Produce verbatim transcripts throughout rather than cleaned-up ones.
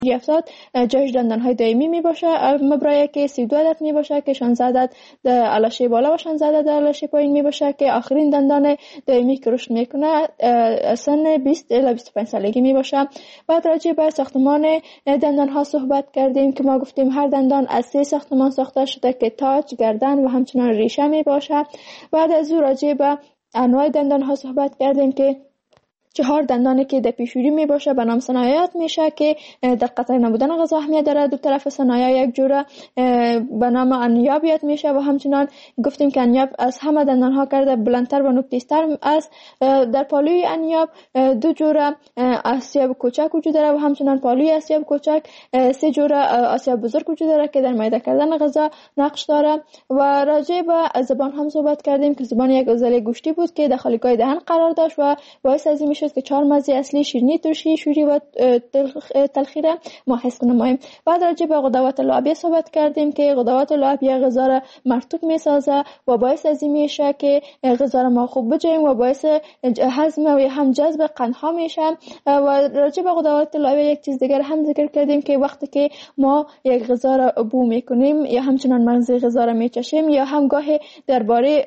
افزاد جایش دندان های دائمی می باشه. مبرای که سی و دو عدد می باشه که شانزده عدد در علاشه بالا و شانزده عدد در علاشه پایین می باشه که آخرین دندان دائمی که رشد میکنه سن بیست الی بیست و پنج سالگی می باشه. بعد راجع به ساختمان دندان ها صحبت کردیم که ما گفتیم هر دندان از سه ساختمان ساخته شده که تاج، گردن و همچنان ریشه می باشه. بعد از او راجع به انواع دندان ها صحبت کردیم که چهار دندانی که در پیشوری می باشه به نام ثنایات میشه که در قطع نبودن غذا اهمیت داره. دو طرف ثنایا یک جوره به نام انیاب یاد میشه و همچنان گفتیم که انیاب از همه دندان ها کرده بلندتر و نوک‌تیزتر است. در پالوی انیاب دو جوره آسیاب کوچک وجود داره و همچنان پالوی آسیاب کوچک سه جوره آسیاب بزرگ وجود داره که در معده کردن غذا نقش داره. و راجع به زبان هم صحبت کردیم که زبان یک عضله گوشتی بود که در خالیگاه دهن قرار داشت و باعث از این شد که چهار مزه اصلی شیرینی، ترشی، شوری و تلخی را ما حس کنیم. بعد راجع به غدوات لعابیه صحبت کردیم که غدوات لعابیه غذا را مرطوب میسازه و باعث از این میشه که غذا را ما خوب بجویم و باعث هضم و هم جذب قندها میشه. و راجع به غدوات لعابیه یک چیز دیگر هم ذکر کردیم که وقتی که ما یک غذا را بو میکنیم یا همچنان مغز غذا را میچشیم یا هم گاهی درباره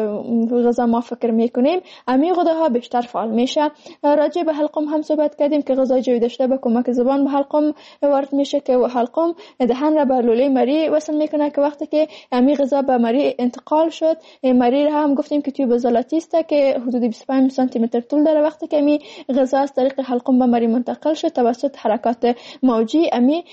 غذا ما فکر میکنیم امی غداها بیشتر فعال میشه. راجع به حلقوم هم صحبت کردیم که غذای جویده شده به کمک زبان به حلقوم وارد میشه که حلقوم دهن را به لوله مری وصل میکنه که وقتی که امی غذا به مری انتقال شد، مری را هم گفتیم که توی بزلاتی است که حدود بیست و پنج سانتی متر طول داره. وقتی که امی غذا از طریق حلقوم به مری منتقل شد توسط حرکات موجی امی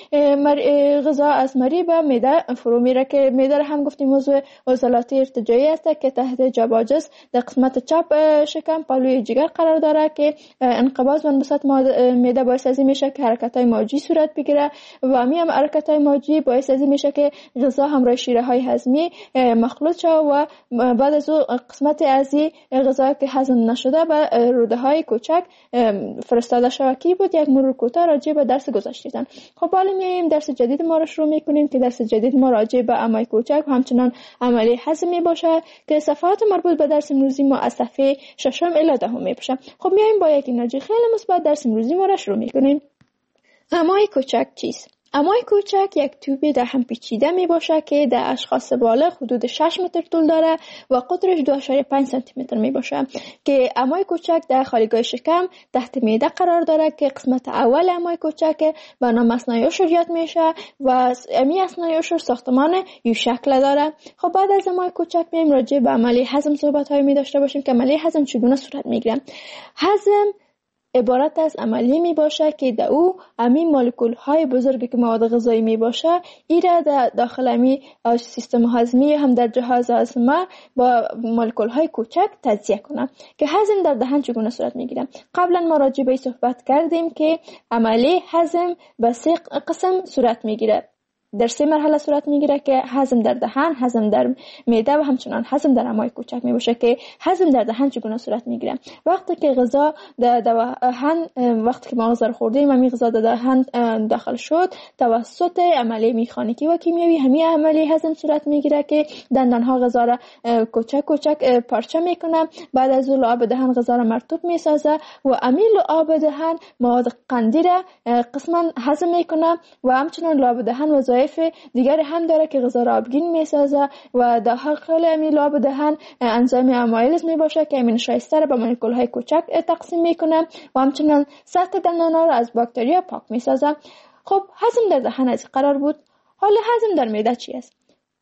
غذا از مری به معده فرو میره که معده را هم گفتیم عضو عضلاتی ارتجاعی است که تحت جباجس در قسمت چپ شکم پالوی جگر قرار داره که انقباض و انبساط معده باعث از این میشه که حرکت‌های موجی صورت بگیره و همین هم حرکت‌های موجی باعث از این میشه که غذا همراه شیره‌های هضمی مخلوط شه و بعد از او قسمت از این غذا که هضم نشده به روده‌های کوچک فرستاده شود. کی بود یک مرور کوتاه راجع به درس گذشته‌تان. خب حالا میایم درس جدید ما را شروع میکنیم که درس جدید ما راجع به امعای کوچک و همچنان عملی هضم میباشه که صفحات مربوط به درس امروزی ما از صفحه ششم الی دهم میباشه. خب میایم با یک انرژی خیلی مثبت درس امروزی ما را شروع میکنیم. امعای کوچک چیست؟ امعای کوچک یک توب در هم پیچیده می باشه که در اشخاص بالغ حدود شش متر طول داره و قطرش دو ممیز پنج سانتی متر می باشه که امعای کوچک در خالیگاه شکم تحت معده قرار داره که قسمت اول امعای کوچک به نام اثنای عشر یاد میشه و امی اثنای عشر ساختمان یو شکل داره. خب بعد از امعای کوچک میایم راجع به عملی هضم صحبت های می داشته باشیم که عملی هضم چگونه صورت میگیره. هضم عبارت از عملی می باشه که در او امی مولکول های بزرگی که مواد غذایی می باشه ایره در داخل امی سیستم هضمی هم در جهاز هضم با مولکول های کوچک تجزیه کنه که هضم در دهن چگونه صورت می گیره. قبلا ما راجع به صحبت کردیم که عملی هضم به سه قسم صورت می گیره. در سه مرحله صورت میگیره که هضم در دهن، هضم در معده و همچنان هضم در امعای کوچک می باشه که هضم در دهن چگونه صورت میگیره. وقتی که غذا در دهن وقتی که ما غذا رو خوردیم همین غذا در دهن داخل شد توسط عملیه میکانیکی و کیمیایی همین عملیه هضم صورت میگیره که دندان ها غذا را کوچک کوچک پارچه میکنه. بعد از اون لعاب دهن غذا را مرطوب میسازه و امین لعاب دهن مواد قندی را قسما هضم میکنه و همچنان لعاب دهن وظایف دیگر هم داره که غذا را آبگین میسازه و داخل امین لعاب دهن انزیم امایلیز می باشه که امین شایسته را به مولکول های کوچک تقسیم میکنه و همچنان سطح دندان ها را از باکتریا پاک میسازه. خب هضم در دهن از قرار بود. حالا هضم در معده چی است؟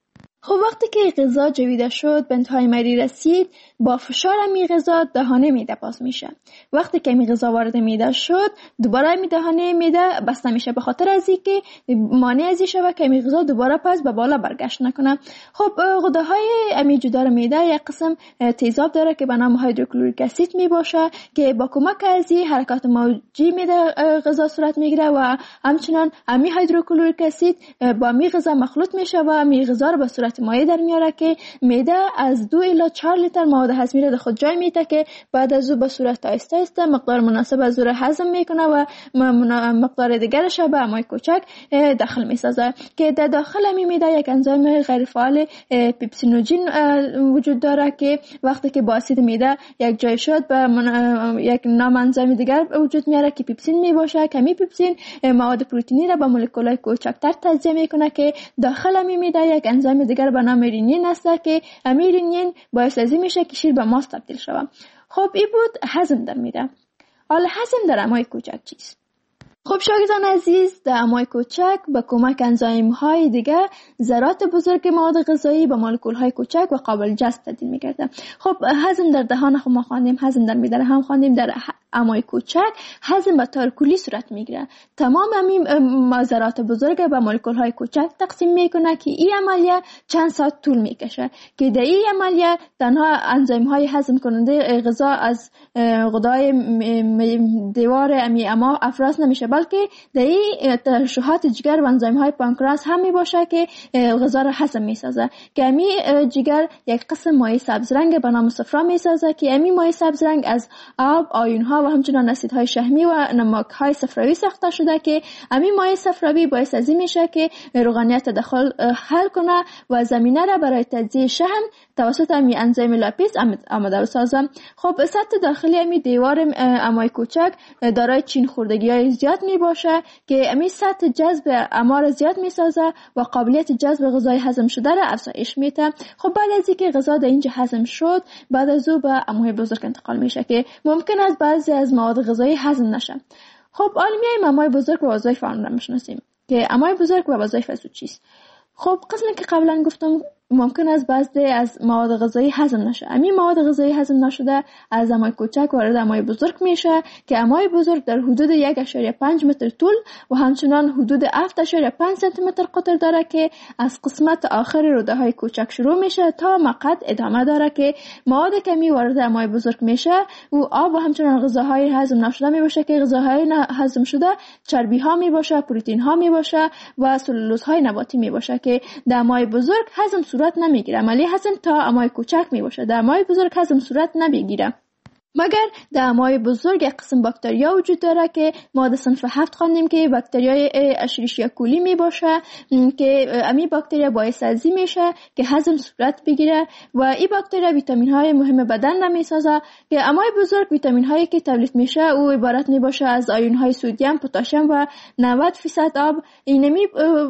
خب وقتی که غذا جویده شد به انتهای مری رسید با فشار امی غذا دهانه معده باز میشه. وقتی که امی غذا وارد معده شد دوباره امی دهانه معده بسته میشه به خاطر از اینکه مانع از این شود که امی غذا دوباره پس به بالا برگشت نکنه. خب غده‌های امی جدار معده یک قسم تیزاب داره که به نام هیدروکلوریک اسید می باشه که با کمک از این حرکات موجی معده غذا صورت میگیره و همچنان امی هیدروکلوریک اسید با امی غذا مخلوط میشه و امی غذا رو به صورت صورت مایع در میاره که معده از دو الی چهار لیتر مواد هضمی را در خود جای میده که بعد از او به صورت آهسته آهسته مقدار مناسب از او را هضم میکنه و مقدار دیگرش به امعای کوچک داخل میسازه که در داخل می معده یک انزیم غیر فعال پیپسینوژن وجود داره که وقتی که با اسید معده یک جای شد به یک نام انزیم دیگر وجود میاره که پیپسین می باشه. کمی پیپسین مواد پروتئینی را به مولکول‌های کوچکتر تجزیه میکنه که داخل می معده یک انزیم دیگر به نام رینین است که امی رینین باعث ازی میشه که شیر به ماست تبدیل شود. خب این بود هضم در معده. حالا هضم در امعای کوچک چیست؟ خب شاگردان عزیز، در امعای کوچک به کمک انزیم های دیگه ذرات بزرگ مواد غذایی به مولکول های کوچک و قابل جذب تبدیل میگرده. خب هضم در دهان خود ما خواندیم، هضم در معده هم خواندیم. در امعای کوچک هضم به طور کلی صورت میگیره. تمام همین ذرات بزرگ به مولکول های کوچک تقسیم میکنه که این عملیه چند ساعت طول میکشه که در این عملیه تنها انزیم های هضم کننده غذا از غدای دیوار امی اما افراز نمیشه، بلکه در این ترشحات جگر و انزیم های پانکراس هم می باشه که غذا را هضم می سازه که امی جگر یک قسم مایع سبز رنگ به نام صفرا می سازه که امی مایع سبز رنگ از آب، آیون ها و همچنان اسیدهای شحمی و نمک های صفراوی ساخته شده که امی مایع صفراوی باعث ازی میشه که روغنیت تداخل حل کنه و زمینه را برای تجزیه شحم توسط امی انزیم لاپیز آماده بسازه. خب سطح داخلی امی دیوار امعای کوچک دارای چین خوردگی های زیاد می باشه که امی سطح جذب امعا زیاد می سازه و قابلیت جذب غذای هضم شده را افزایش میده. خب بعد از اینکه غذا در اینجا هضم شد، بعد از او به امعای بزرگ انتقال میشه که ممکن است بعضی از مواد غذایی هضم نشه. خب حالا میایم امعای بزرگ و وظایف آن را میشناسیم که امعای بزرگ و وظایف از او چیست. خب قسمی که قبلا گفتم ممکن است بعضی از مواد غذایی هضم نشه. همین مواد غذایی هضم نشده از امعای کوچک وارد امعای بزرگ میشه که امعای بزرگ در حدود یک و پنج متر طول و همچنان حدود هفت و پنج سانتی متر قطر داره که از قسمت آخر روده های کوچک شروع میشه تا مقعد ادامه داره که مواد کمی وارد امعای بزرگ میشه و آب و همچنان غذاهای هضم نشده میباشه که غذاهای هضم شده چربی ها میباشه، پروتئین ها میباشه و سلولوز های نباتی میباشه که در امعای بزرگ هضم صورت نمیگیره. عملی هضم تا امعای کوچک میباشه. در امعای بزرگ هضم صورت نمیگیره مگر در امعای بزرگ یک قسم باکتریا وجود داره که ما در صنف هفت خواندیم که باکتریای اشریشیا کولی می باشه که امی باکتریا باعث ازی میشه که هضم صورت بگیره و این باکتریا ویتامین های مهم بدن را می سازه که امعای بزرگ ویتامین هایی که تولید میشه او عبارت می باشه از آیون های سدیم، پتاسیم و نود درصد آب. اینمی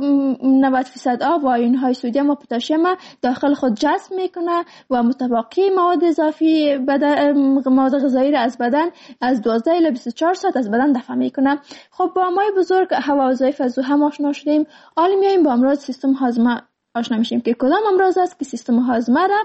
نود درصد آب و آیون های سدیم و پتاسیم داخل خود جذب میکنه و متبقی مواد اضافی بدن مواد غذایی را از بدن از دوازده الی بیست و چهار ساعت از بدن دفع میکنه. خب با امعای بزرگ هوا وظایف از او هم آشنا شدیم. حالا میایم با امراض سیستم هاضمه آشنا میشیم که کدام امراض است که سیستم هاضمه را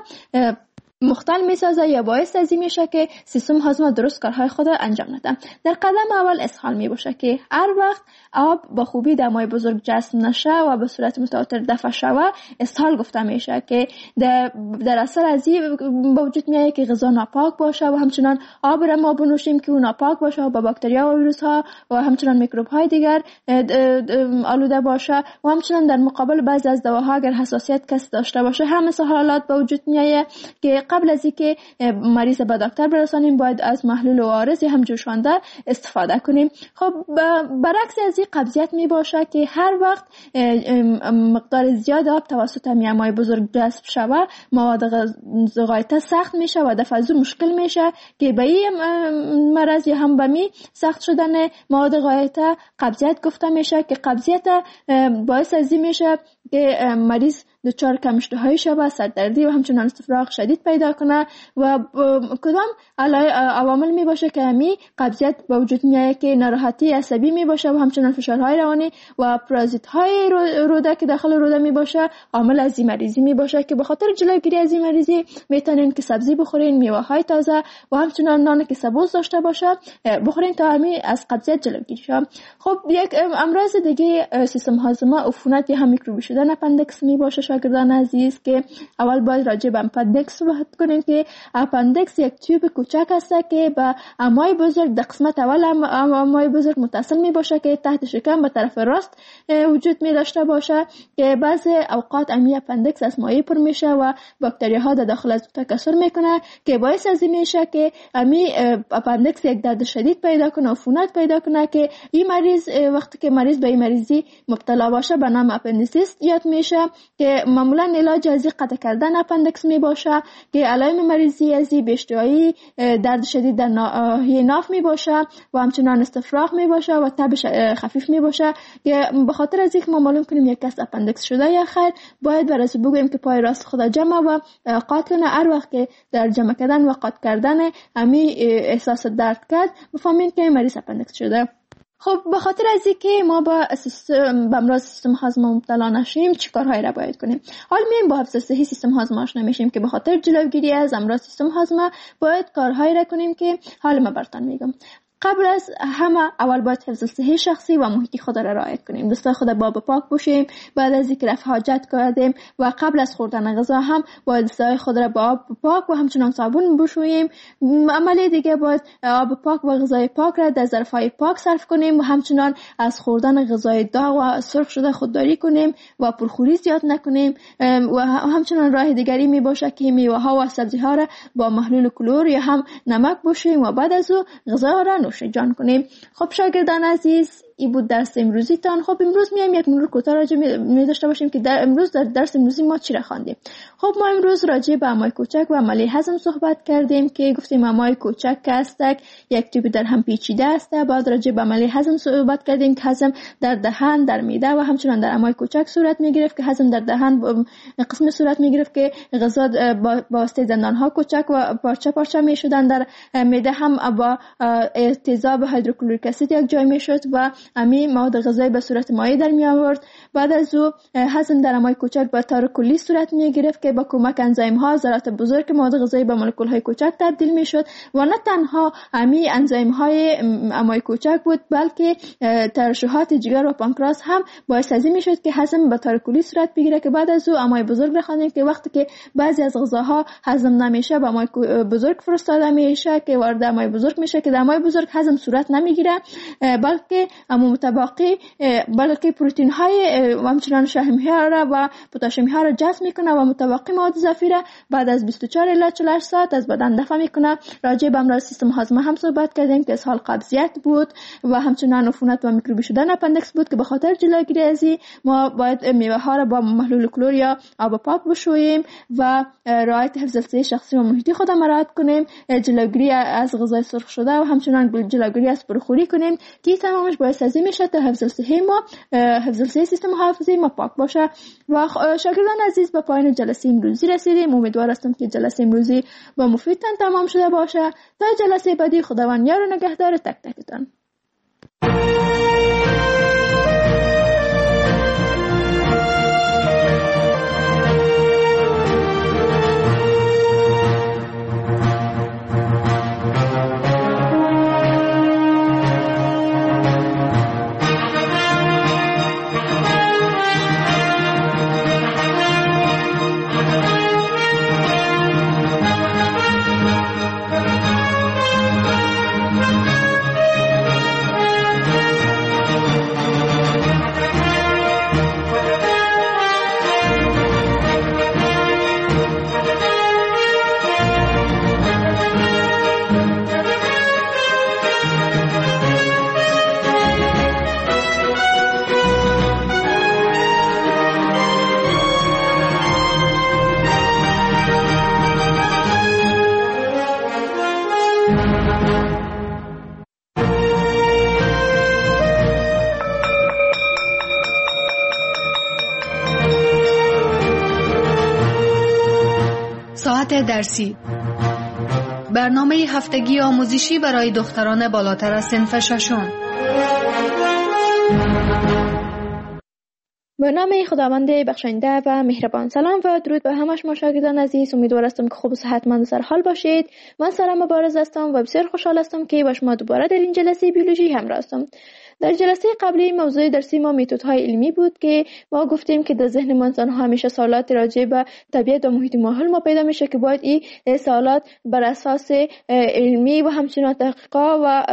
مختل میسازه یا باعث ازی میشه که سیستم هاضمه درست کارهای خود انجام نده. در قدم اول اسهال میباشه که هر وقت آب با خوبی در امعای بزرگ جذب نشه و به صورت متواتر دفع شوه اسهال گفته میشه که در, در اثر ازی با وجود میایه که غذا ناپاک باشه و همچنان آب را ما بنوشیم که اون ناپاک باشه و با باکتریا و ویروس ها و همچنان میکروب های دیگر آلوده باشه و همچنان در مقابل بعضی از دواها اگر حساسیت کسی داشته باشه هم مثل حالات با وجود میایه که قبل از اینکه مریض به دکتر برسانیم باید از محلول و عارض هم جوشانده استفاده کنیم. خب برعکس از این قبضیت می باشه که هر وقت مقدار زیاد آب توسط امعای بزرگ جذب شوه مواد غایطه سخت میشه و دفع از مشکل میشه که به این مرض یا هم به می سخت شدن مواد غایطه قبضیت گفته میشه که قبضیت باعث از این میشه که مریض دچار کم اشتهایی شوه، سردردی و همچنان استفراغ شدید پیدا کنه و کدام عوامل می باشه که همی قبضیت با وجود میایه که ناراحتی عصبی می باشه و همچنان فشارهای روانی و پرازیت های روده که داخل روده می باشه عامل از این مریضی می باشه که به خاطر جلوگیری از این مریضی میتونین که سبزی بخورین، میوه های تازه و همچنان نان که سبوس داشته باشه بخورین تا همی از قبضیت جلوگیری شه. خب یک امراض دیگه سیستم هاضمه عفونت یا هم میکروبی شدن اپندکس می باشه شاگردان عزیز که اول باید راجع به اپندکس صحبت کنیم که اپندکس یک تیوب کوچک است که به امعای بزرگ در قسمت اول امعای بزرگ متصل می باشه که تحت شکم به طرف راست وجود می داشته باشه که بعضی اوقات امی اپندکس از مایع پر میشه و باکتری ها در داخل از تکثر میکنه که باعث از این میشه که امی اپندکس یک درد شدید پیدا کنه، عفونت پیدا کنه که این مریض وقتی که مریض به این مریضی مبتلا باشه به نام اپندیسیس یاد میشه که معمولا علاج از قطع کردن اپندکس می باشه که علائم مریضی از به اشتهایی، درد شدید در ناحیه ناف می باشه و همچنان استفراغ می باشه و تب خفیف می باشه که به خاطر از اینکه ما معلوم کنیم یک کس اپندکس شده یا خیر باید برای بگوییم که پای راست خود جمع و قاط کنه. هر وقت که در جمع کردن و قاط کردن امی احساس درد کرد بفهمین که مریض اپندکس شده. خب به خاطر از اینکه ما با سیستم به امراض سیستم هاضمه مبتلا نشیم چی کارهایی را باید کنیم؟ حال میایم با حفظ صحی سیستم هاضمه آشنا میشیم که به خاطر جلوگیری از امراض سیستم هاضمه باید کارهایی را کنیم که حال ما براتون میگم. قبل از همه اول باید حفظ صحی شخصی و محیطی خود را رعایت کنیم. دستای خود با آب پاک بوشیم. بعد از اینکه رفع حاجت کردیم و قبل از خوردن غذا هم باید دستای خود را با آب پاک و همچنان صابون بشوییم. عملی دیگه باید آب پاک و غذای پاک را در ظرف‌های پاک صرف کنیم و همچنان از خوردن غذای داغ و سرخ شده خودداری کنیم و پرخوری زیاد نکنیم و همچنان راه دیگری می باشه که میوه ها و سبزی ها را با محلول کلور یا هم نمک بشوییم و بعد از او غذا را نوش جان کنیم. خب شاگردان عزیز ای بود درس امروزی تان. خب امروز میایم یک مرور کوتاه راجع می داشته باشیم که در امروز در درس امروزی ما چی را خواندیم. خب ما امروز راجع به امعای کوچک و عملی هضم صحبت کردیم که گفتیم امعای کوچک است یک تیپ در هم پیچیده است. بعد راجع به عملی هضم صحبت کردیم که هضم در دهان، در معده و همچنان در امعای کوچک صورت میگرفت که هضم در دهان قسم صورت میگرفت که غذا با واسطه دندان ها کوچک و پارچه پارچه میشدن. در معده هم با تیزاب هیدروکلوریک اسید یک جای میشد و امی مواد غذایی به صورت مایع در می آورد. بعد از او هضم در امعای کوچک به طور کلی صورت می گرفت که با کمک انزیم ها ذرات بزرگ مواد غذایی به مولکول های کوچک تبدیل می شد و نه تنها امی انزیم های امعای کوچک بود بلکه ترشحات جگر و پانکراس هم باعث از این می شد که هضم به طور کلی صورت بگیره که بعد از او امعای بزرگ را خواندیم که وقتی که بعضی از غذاها هضم نمیشه به امعای بزرگ فرستاده میشه که وارد امعای بزرگ میشه که در امعای بزرگ هضم صورت نمیگیره بلکه متباقی بلکه پروتئین های و همچنان شحم ها را و پتاسیم ها را جذب میکنه و متباقی مواد اضافی را بعد از بیست و چهار الی چهل و هشت ساعت از بدن دفع میکنه. راجع به امراض سیستم هاضمه هم صحبت کردیم که اسهال قبضیت بود و همچنان عفونت و میکروبی شدن اپندکس بود که به خاطر جلوگیری از این ما باید میوه ها را با محلول کلور یا آب پاک بشوییم و رعایت حفظ صحی شخصی و محیطی خود مراعات کنیم، جلوگیری از غذای سرخ شده و همچنان جلوگیری از پرخوری کنیم که تمامش باعث از این میشه تا حفظ صحی ما حفظ صحی سیستم حافظه ما پاک باشه. و شاگردان عزیز به پایان جلسه امروزی رسیدیم. امیدوار هستم که جلسه امروزی با مفیدتان تمام شده باشه. تا جلسه بعدی خداوند یار و نگهدار تک تکتان. درسی برنامه هفتگی آموزشی برای دختران بالاتر از صنف ششم. به نام خداوند بخشنده و مهربان. سلام و درود به همه شما شاگردان عزیز. امیدوار هستم که خوب و صحتمند و سرحال باشید. من سارا مبارز هستم و بسیار خوشحال هستم که با شما دوباره در این جلسه بیولوژی همراه هستم. در جلسه قبلی موضوع درسی ما متدهای علمی بود که ما گفتیم که در ذهن ما انسان ها همیشه سوالات راجع به طبیعت و محیط ماحول ما پیدا میشه که باید این سوالات بر اساس علمی و همچنین تحقیقات و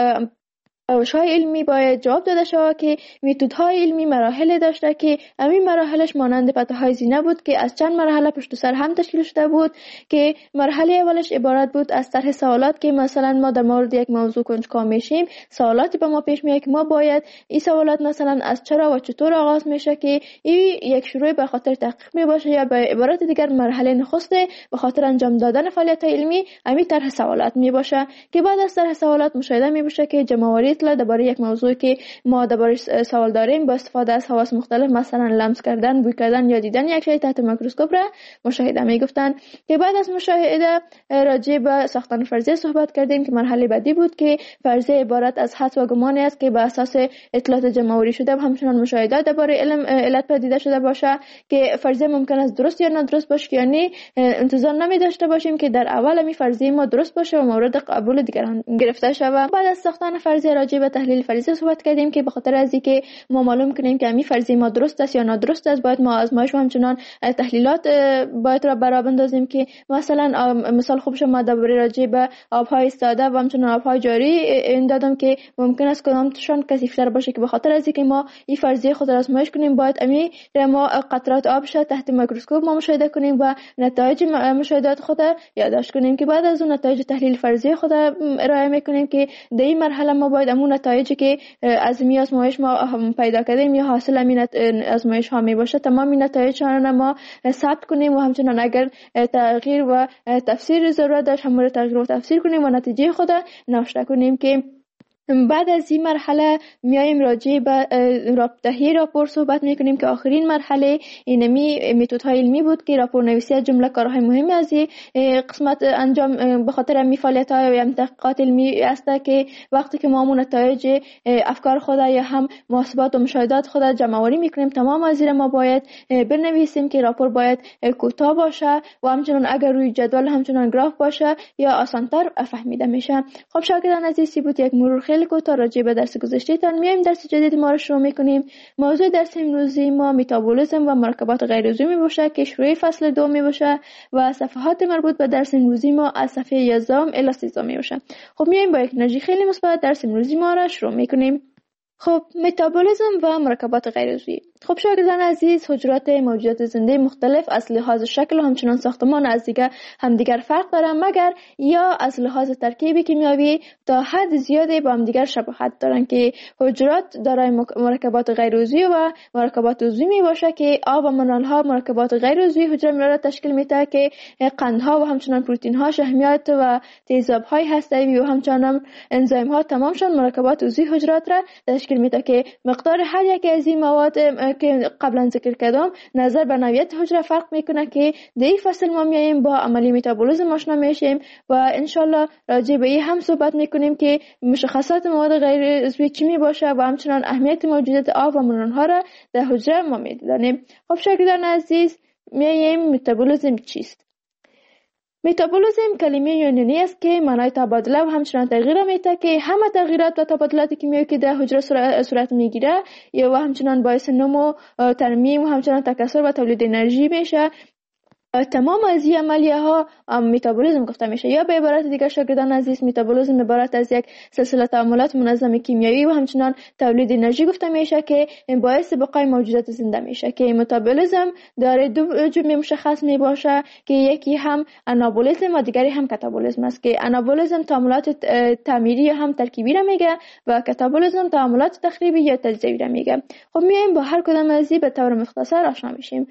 روش‌های علمی باید جواب داده شود که متدهای علمی مراحل داشته که همین مراحلش مانند پته‌های زینه بود که از چند مرحله پشت سر هم تشکیل شده بود که مرحله اولش عبارت بود از طرح سوالات که مثلا ما در مورد یک موضوع کنجکاو میشیم، سوالاتی به ما پیش میاد که ما باید این سوالات مثلا از چرا و چطور آغاز میشه که این یک شروع به خاطر تحقیق می باشه یا به عبارت دیگر مرحله نخست به خاطر انجام دادن فعالیت علمی همین طرح سوالات می باشه که بعد از طرح سوالات مشاهده می بشه که جمع‌آوری درباره یک موضوعی که ما درباره سوال داریم با استفاده از حواس مختلف مثلا لمس کردن، بوی کردن یا دیدن یک شی تحت میکروسکوپ را مشاهده میگفتن که بعد از مشاهده راجع به ساختن فرضیه صحبت کردیم که مرحله بعدی بود که فرضیه عبارت از حدس و گمانی است که بر اساس اطلاعات جمع‌آوری شده و همچنین مشاهدات درباره علم علت پدیده شده باشه که فرضیه ممکن است درست یا نادرست باشه، یعنی انتظار نمی داشته باشیم که در اول می فرضیه ما درست باشه و مورد قبول دیگران گرفته شود. بعد از ساختن فرضیه راجع به تحلیل فرضیه صحبت کردیم که به خاطر از اینکه ما معلوم کنیم که همین فرضیه ما درست است یا نادرست است باید ما آزمایش و همچنان تحلیلات باید را برابر بندازیم که مثلا مثال خوبش ما درباره راجع به آبهای ساده و همچنان آبهای جاری این دادم که ممکن است کدامشان کثیف‌تر باشه که به خاطر از اینکه ما این فرضیه خود را آزمایش کنیم باید همین ما قطرات آب شد تحت میکروسکوپ ما مشاهده کنیم و نتایج مشاهدات خود یادداشت کنیم که بعد از اون نتایج تحلیل فرضیه خود ارائه میکنیم که در این مرحله ما باید همون نتایجی که از می آزمایش ما پیدا کردیم یا حاصل همین آزمایش ها می باشه تمام نتایج آن ما ثبت کنیم و همچنان اگر تغییر و تفسیر ضرورت داشت هم تغییر و تفسیر کنیم و نتیجه خود نوشته کنیم که بعد از این مرحله میایم راجع به رابطه‌ای راپور صحبت میکنیم که آخرین مرحله اینمی متدهای علمی بود که راپور نویسی از جمله کارهای مهمی از این قسمت انجام به خاطر می فعالیت‌های و تحقیقات علمی است که وقتی که ما نتایج افکار خود یا هم محاسبات و مشاهدات خود جمع‌آوری میکنیم تمام از ما باید بنویسیم که راپور باید کوتاه باشه و همچنان اگر روی جدول همچنان گراف باشه یا آسان‌تر فهمیده میشه. خب شاگردان عزیز بود یک مرور خیلی کوتاه راجع به درس گذشته تان میایم درس جدید ما رو شروع میکنیم. موضوع درس امروزی ما متابولیسم و مرکبات غیر عضوی باشه که شروع فصل دو می باشه و صفحات مربوط به درس امروزی ما از صفحه یازده الی سیزده می باشه. خب میایم با یک انرژی خیلی مثبت درس امروزی ما رو شروع میکنیم. خب متابولیسم و مرکبات غیر عضوی. خب شاگردان عزیز حجرات موجودات زنده مختلف از لحاظ شکل و همچنان ساختمان از دیگر همدیگر فرق دارند مگر یا از لحاظ ترکیب کیمیایی تا حد زیادی با همدیگر شباهت دارند که حجرات دارای مرکبات غیر عضوی و مرکبات عضوی می باشه که آب و منرال ها مرکبات غیر عضوی حجره را تشکیل میده که قندها و همچنان پروتئین ها شحمیات و تیزاب های هسته‌ای و همچنان انزیم ها تمامشان مرکبات عضوی حجرات را تشکیل میده که مقدار هر یک از این مواد که قبلا ذکر کردم نظر به نوعیت حجره فرق میکنه که در این فصل ما میایم با عملی متابولیسم آشنا میشیم و انشالله راجع به این هم صحبت میکنیم که مشخصات مواد غیر عضوی چی می باشه و همچنان اهمیت موجودیت آب و منرال ها را در حجره ما میدانیم. خب شاگردان عزیز میایم متابولیسم چیست؟ متابولیسم کلمه یونانی است که معنای تبادله و همچنان تغییر میده که همه تغییرات و تبادلات کیمیایی که در حجره صورت میگیره یا و همچنان باعث نمو، ترمیم و همچنان تکثر و تولید انرژی میشه. تمام از این عملیه ها متابولیسم گفته میشه یا به عبارت دیگر شاگردان عزیز متابولیسم عبارت از یک سلسله تعاملات منظم کیمیایی و همچنان تولید انرژی گفته میشه که باعث بقای موجودات زنده میشه که متابولیسم داره دو جمله مشخص می باشه که یکی هم آنابولیسم و دیگری هم کاتابولیسم است که آنابولیسم تعاملات تعمیری یا هم ترکیبی را میگه و کاتابولیسم تعاملات تخریبی یا تجزیه‌ای را میگه. خب میایم با هر کدام از این به طور مختصر آشنا میشیم.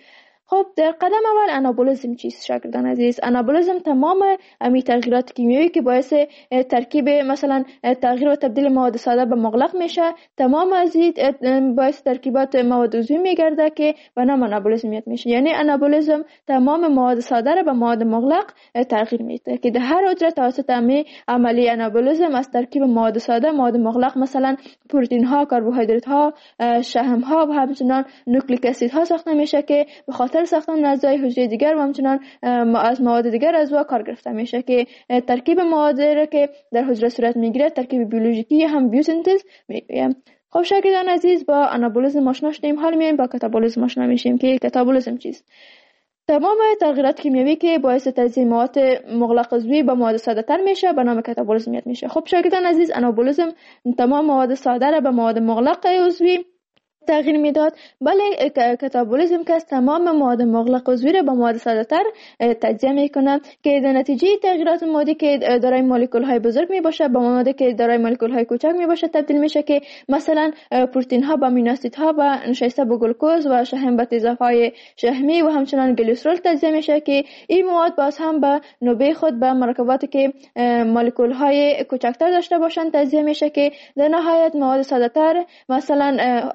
خب در قدم اول انابولیزم چیست شاگردان عزیز؟ انابولیزم تمام امی تغییرات کیمیایی که باعث ترکیب مثلا تغییر و تبدیل مواد ساده به مغلق میشه، تمام از این باعث ترکیبات مواد عضوی میگرده که به نام انابولیزم میشه. یعنی انابولیزم تمام مواد ساده را به مواد مغلق تغییر میده که در هر حجره توسط امی عملی انابولیزم از ترکیب مواد ساده مواد مغلق مثلا پروتئین ها، کربوهیدرات ها، شحم ها و همچنین نوکلیک اسید ها ساخته میشه که به خاطر ساختن اعضای حجره دیگر و همچنین از مواد دیگر اعضا کار گرفته میشه که ترکیب مواد را که در حجره صورت میگیره ترکیب بیولوژیکی هم بیوسنتز میگویم. خب شاگردان عزیز با انابولیزم آشنا شدیم، حالا میایم با کاتابولیزم آشنا میشیم که کاتابولیزم چیست. تمام تغییرات کیمیایی که باعث تجزیه مواد مغلق عضوی به مواد ساده تر میشه به نام کاتابولیزم یاد میشه. خب شاگردان عزیز انابولیزم تمام مواد ساده را به مواد مغلق عضوی تغییر میداد، ولی کاتابولیزم که تمام مواد مغلق عضوی را به مواد ساده تر تجزیه میکنه که در نتیجه تغییرات مادی که دارای مولکول های بزرگ می باشه به موادی که دارای مولکول های کوچک می باشه تبدیل میشه که مثلا پروتئین ها به امینو اسید ها و نشسته به گلوکوز و شحم به تیزاب های شحمی و همچنین گلیسرول تجزیه میشه که این مواد باز هم به نوبه خود به مرکباتی که مولکول های کوچکتر داشته باشند تجزیه میشه که در نهایت مواد ساده تر مثلا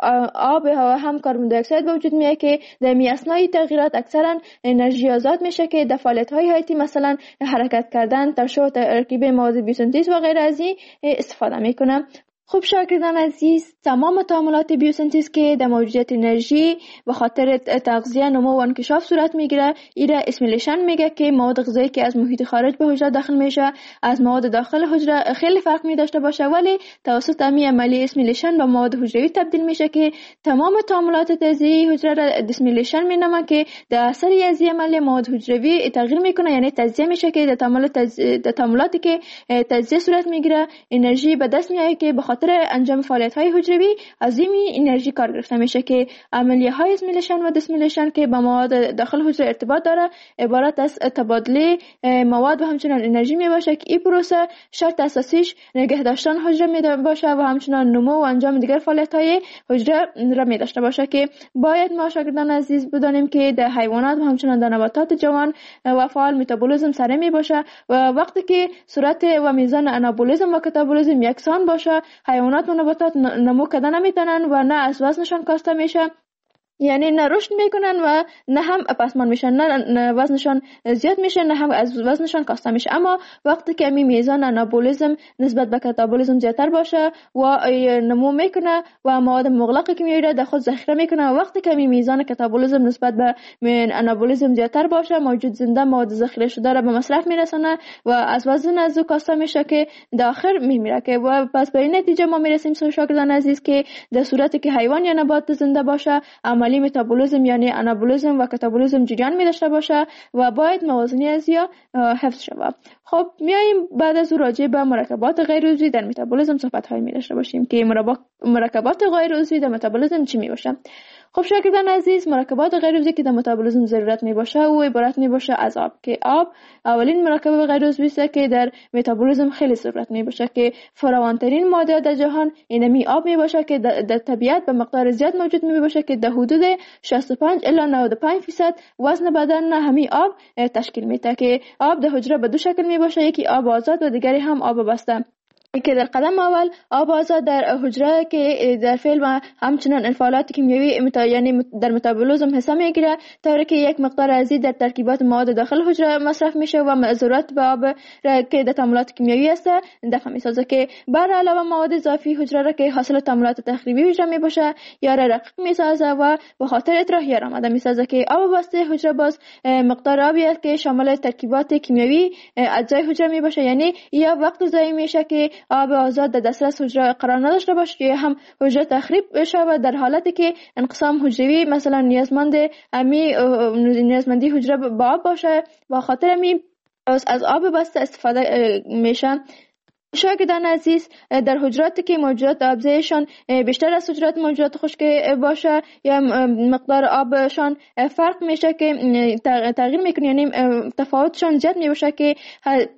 آب و هم کربن دی اکساید به وجود میاد که در می اثنای تغییرات اکثرا انرژی آزاد میشه که در فعالیت های حیاتی مثلا حرکت کردن، ترشح و ترکیب مواد بیوسنتز و غیر از این استفاده میکنه. خب شاگردان عزیز تمام تعاملات بیوسنتز که در موجودیت انرژی به خاطر تغذیه، نمو و انکشاف صورت میگیره ایره اسیمیلیشن میگه که مواد غذایی که از محیط خارج به حجره داخل میشه از مواد داخل حجره خیلی فرق می داشته باشه، ولی توسط امی عملی اسیمیلیشن به مواد حجروی تبدیل میشه که تمام تعاملات تجزیه حجره را اسیمیلیشن مینامن که در اثر از این عمل مواد حجروی تغییر میکنه، یعنی تجزیه میشه که در تعاملات در تعاملاتی که تجزیه صورت میگیره انرژی به دست میاد که به خاطر انجام فعالیت های حجروی از این انرژی کار گرفته میشه که عملیه های اسیمیلیشن و دیسیمیلیشن که با مواد داخل حجره ارتباط داره عبارت از تبادله مواد و همچنین انرژی می باشه که این پروسه شرط اساسیش نگه داشتن حجره می باشه و همچنین نمو و انجام دیگر فعالیت های حجره را می داشته باشه که باید ما شاگردان عزیز بدانیم که در حیوانات و همچنین در نباتات جوان و فعال متابولیسم سره می باشه و وقتی که صورت و میزان انابولیسم و کاتابولیسم یکسان باشه حیوانات و نباتات نمو کردن نمیتونن و نه از وزنشان کاسته میشه، یعنی نه رشد میکنن و نه هم پسمان میشن، نه وزنشان زیاد میشه نه هم از وزنشان کاسته میشه. اما وقتی که می میزان انابولیسم نسبت به کاتابولیسم زیادتر باشه و نمو میکنه و مواد مغلق کیمیایی را در خود ذخیره میکنه و وقتی که می میزان کاتابولیسم نسبت به انابولیسم زیادتر باشه موجود زنده مواد ذخیره شده را به مصرف میرسونه و از وزن از او کاسته میشه که در آخر میمیره که و پس به این نتیجه ما میرسیم شاگردان عزیز که در صورتی که حیوان یا نبات زنده باشه عملی متابولیسم یعنی انابولیسم و کاتابولیسم جریان می داشته باشه و باید موازنی از یا حفظ شود. خب میایم بعد از راجع به مرکبات غیر عضوی در متابولیسم صحبت های می داشته باشیم که مرکبات غیر عضوی در متابولیسم چی می باشه. خب شاگردان عزیز مرکبات غیر عضوی که در متابولیسم ضرورت می باشه و عبارت می باشه از آب که آب اولین مرکب غیر عضوی است که در متابولیسم خیلی ضرورت می باشه که فراوانترین ماده در جهان اینمی آب می باشه که در طبیعت به مقدار زیاد موجود می باشه که در حدود شصت و پنج الی نود و پنج درصد وزن بدن همین آب تشکیل میده که آب در حجره به دو شکل می باشه، یکی آب آزاد و دیگری هم آب بسته که در قدم اول آب آزاد در حجره که در فعل و همچنین انفعالات کیمیایی متا... یعنی در متابولیسم حساب میگیره طوری که یک مقدار از در ترکیبات مواد داخل حجره مصرف میشه و ضرورت به آب را که در تعاملات کیمیایی است دفع میسازه که بر علاوه مواد اضافی حجره را که حاصل تعاملات تخریبی حجره میباشه یا را رقیق میسازه و به خاطر اطراحیه آماده میسازه که آب بسته حجره باز مقدار آبی است که شامل ترکیبات کیمیایی اجزای حجره میباشه، یعنی یا وقت ضایع میشه که آب آزاد در دسترس حجره قرار نداشته باشه که هم حجره تخریب شود در حالتی که انقسام حجروی مثلا نیازمند امی نیازمندی حجره با آب باشه و خاطر امی از آب بسته استفاده میشه. شاگردان عزیز در حجراتی که موجودات آبزیشان بیشتر از حجرات موجودات خشک باشه یا مقدار آبشان فرق میشه که تغییر میکنه، یعنی تفاوتشان زیاد میشه که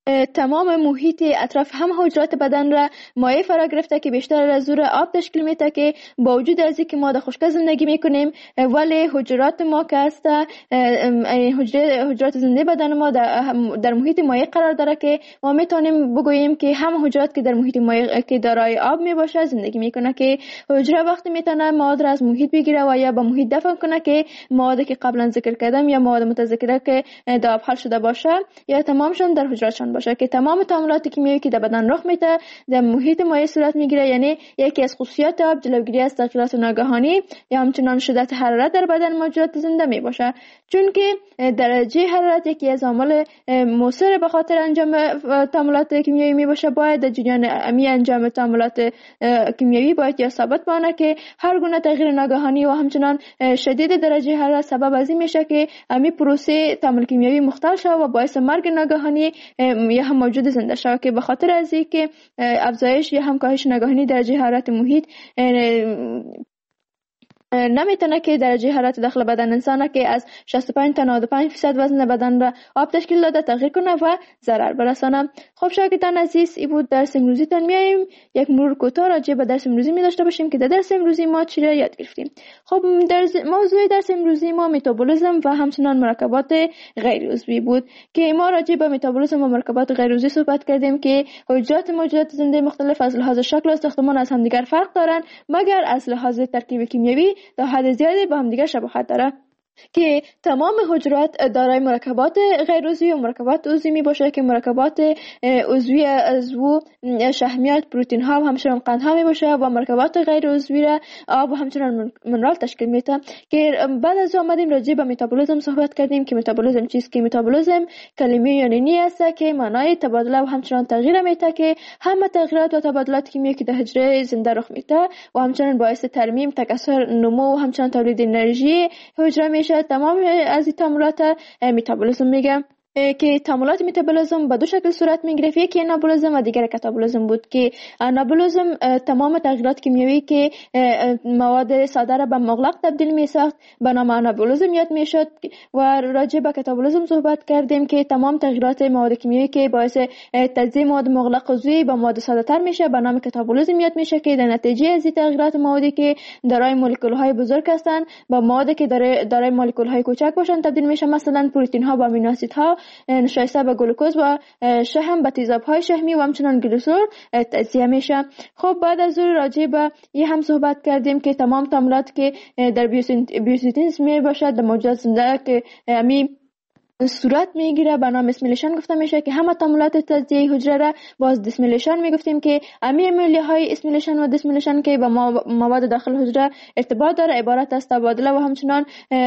تمام محیط اطراف هم حجرات بدن را مایع فرا گرفته که بیشتر از او را آب تشکیل میده، که با وجود از اینکه ما در خشکی زندگی میکنیم ولی حجرات ما که است حجرات زنده بدن ما در, در محیط مایع قرار داره که ما میتونیم بگوییم که هم حجرات که در محیط مایع که دارای آب میباشه زندگی میکنه، که حجره وقتی میتونه مواد را از محیط بگیره و یا به محیط دفع کنه که موادی که قبلا ذکر کردم یا مواد متذکره که در آب حل شده باشه یا تمامشون در حجراتشان باشه، که تمام تعاملات کیمیایی که در بدن رخ میده در محیط مایع صورت میگیره. یعنی یکی از خصوصیات آب جلوگیری از تغییرات ناگهانی یا همچنان شدت حرارت در بدن موجودات زنده می باشه، چون که درجه حرارت یکی از عوامل مؤثر به خاطر انجام تعاملات کیمیایی می باشه. باید در جریان امی انجام تعاملات کیمیایی باید یا ثابت بانه که هر گونه تغییر ناگهانی و همچنان شدید درجه حرارت سبب از این میشه که امی پروسه تعامل کیمیایی مختل شود و باعث مرگ ناگهانی یا هم موجود زنده شود، که به خاطر از اینکه افزایش یا هم کاهش ناگهانی درجه حرارت محیط نمیتونه که درجه حرارت داخل بدن انسان که از شصت و پنج تا نود و پنج درصد وزن بدن را آب تشکیل داده تغییر کنه و ضرر برسانه. خب شاگردان عزیز، این بود درس امروزی تان. میایم یک مرور کوتاه راجع به درس امروزی می داشته باشیم که در درس امروزی ما چی را یاد گرفتیم. خب درس موضوع درس امروزی ما متابولیسم و همچنان مرکبات غیر عضوی بود که ما راجع به متابولیسم و مرکبات غیر عضوی صحبت کردیم که حجرات موجودات زنده مختلف از لحاظ شکل و ساختمان از همدیگر فرق دارند، مگر از لحاظ ترکیب کیمیایی در حد زیادی با هم دیگر شباهت داره، که تمام حجرات دارای مرکبات غیر عضوی و مرکبات عضوی می باشه، که مرکبات عضوی از و شحمیات، پروتئین ها و همچنان قند ها می باشه و مرکبات غیر عضوی را آب و همچنان منرال تشکیل میده. که بعد از آمدیم راجع به متابولیسم صحبت کردیم که متابولیسم چیست. که متابولیسم کلمه یونانی است که معنای تبادله و همچنان تغییر میده، که همه تغییرات و تبادلات کیمیایی که در حجره زنده رخ میده و همچنان باعث ترمیم، تکثر، نمو و همچنان تولید انرژی حجره تمام از این تعاملات متابولیسم میگم. که تعاملات متابولیسم به دو شکل صورت میگرفت، یکی انابولیسم و دیگر کاتابولیسم بود. که انابولیسم تمام تغییرات کیمیایی که مواد ساده را به مغلق تبدیل میساخت به نام انابولیسم یاد میشد. و راجع به کاتابولیسم صحبت کردیم که تمام تغییرات مواد کیمیایی که باعث تجزیه مواد مغلق عضوی به مواد ساده تر میشه به نام کاتابولیسم یاد میشه، که در نتیجه از این تغییرات موادی که دارای مولکول های بزرگ هستند با موادی که دارای مولکول های کوچک باشن تبدیل میشه. مثلا پروتئین ها با امینو اسیدها نشایسته به گلوکوز و شحم به تیزاب‌های شحمی و همچنان گلیسرول تجزیه میشه. خب بعد از اون راجع به این هم صحبت کردیم که تمام تعاملات که در بیوسینتز می باشد در موجودات زنده که می صورت میگیره به نام اسمیلیشن گفته میشه، که همه تعاملات تجزیه حجره را باز دیسمیلیشن میگفتیم. که امی عملیه های اسمیلیشن و دیسمیلیشن که با مواد داخل حجره ارتباط داره عبارت از تبادله و همچنان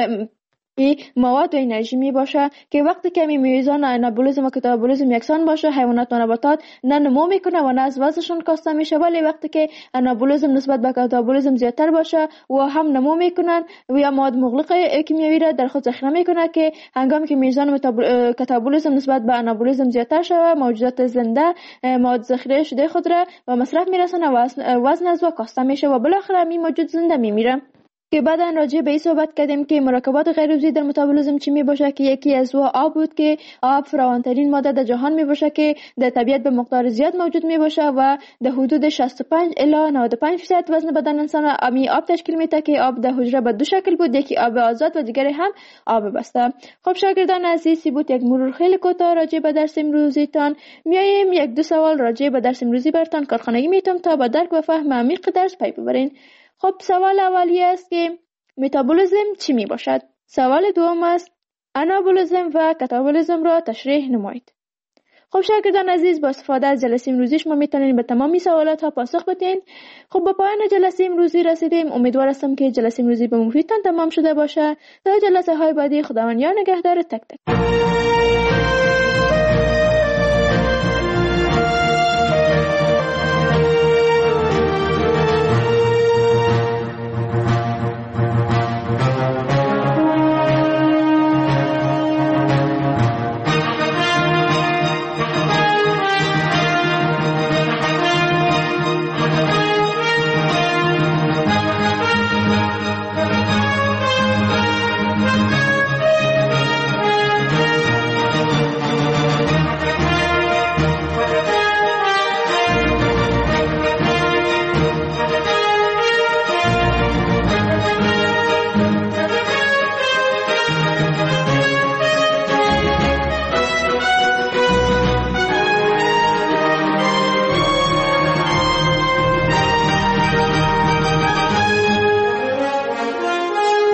این مواد و انرژی می باشه. که وقتی که می میزان انابولیسم و کاتابولیسم یکسان باشه حیوانات و نباتات نه نمو میکنه و نه از وزنشون کاسته میشه، ولی وقتی که انابولیسم نسبت به کاتابولیسم زیادتر باشه و هم نمو میکنن و یا مواد مغلق کیمیایی را در خود ذخیره میکنه، که هنگامی که میزان کاتابولیسم نسبت به انابولیسم زیادتر شوه موجودات زنده مواد ذخیره شده خود را به مصرف میرسونه و وزن از و کاسته میشه و بالاخره می موجود زنده میمیره. که بعدا راجع به این صحبت کردیم که مرکبات غیر عضوی در متابولیسم چی می باشه، که یکی از او آب بود، که آب فراوانترین ماده در جهان می باشه که در طبیعت به مقدار زیاد موجود می باشه و در حدود شصت و پنج الی نود و پنج درصد وزن بدن انسان امی آب تشکیل میده. که آب در حجره به دو شکل بود، یکی آب آزاد و دیگری هم آب بسته. خب شاگردان عزیز، بود یک مرور خیلی کوتاه راجع به درس امروزی تان. میایم یک دو سوال راجع به درس امروزی براتون کارخانگی میتم تا با درک و فهم عمیق درس پی ببرین. خب سوال اولی است که متابولیسم چی می باشد؟ سوال دوم است انابولیسم و کاتابولیسم را تشریح نمایید. خب شاگردان عزیز، با استفاده از جلسه امروزی شما میتونید به تمامی سوالات ها پاسخ بدین. خب با پایان جلسه امروزی رسیدیم. امیدوار هستم که جلسه امروزی به مفیدتان تمام شده باشه. تا جلسه های بعدی، خداوند یار نگهدار تک تک.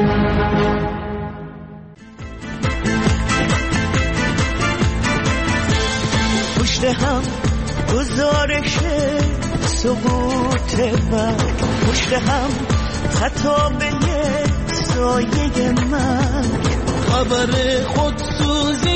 پشت هم گزارش سقوط مرگ، پشت هم خطابه سایه مرگ، خبر خودسوزی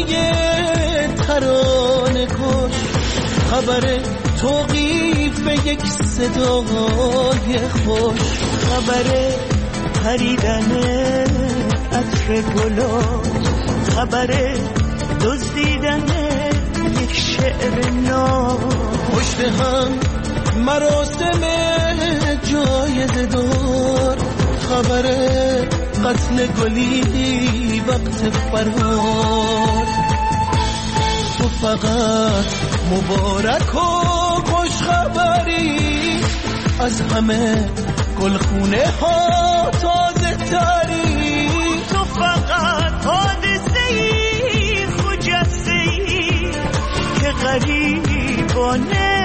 ترانه کش، خبر توقیف یک صدای خوش، خبر پریدن عطر گلاب، خبر دزدیدن یک شعر ناب. پشت هم مراسم جایزه دار، خبر قتل گلی وقت فرار. تو فقط مبارک و خوش خبری، از همه گلخونه ها تازه تری. تو فقط حادثه‌ای خجسته‌ای که غریبانه